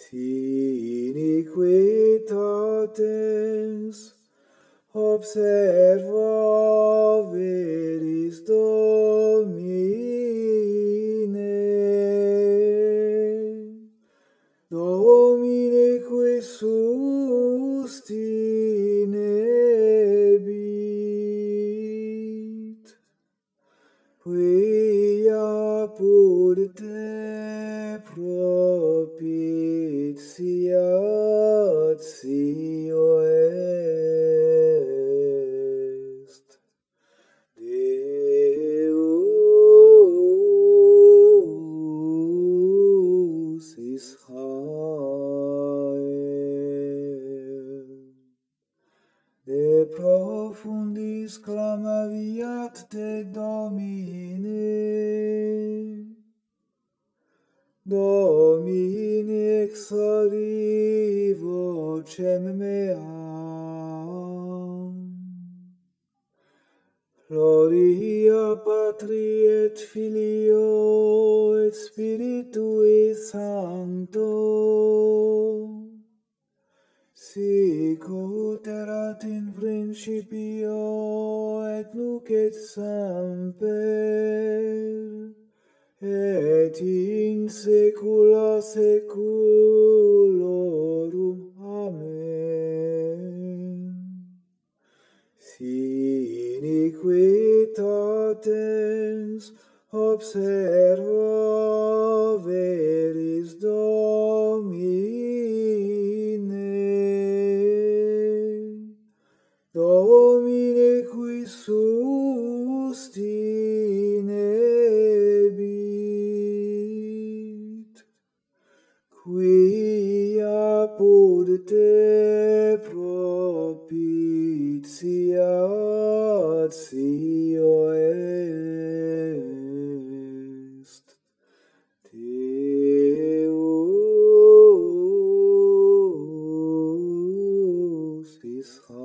iniquitates observa veris Domine. Domine qui sustinebit, quia apud te propitiatio est. Deus Israel. De profundis clamaviat te Domine. Domine exaudi vocem meam. Gloria Patri et Filio et Spiritui Sancto, sicut erat in principio et nunc et semper, et in saecula saeculorum. Amen. Si iniquitates observa veris Domine. Domine qui sustinebit, quia apud te propitiatio est. Deus Israel.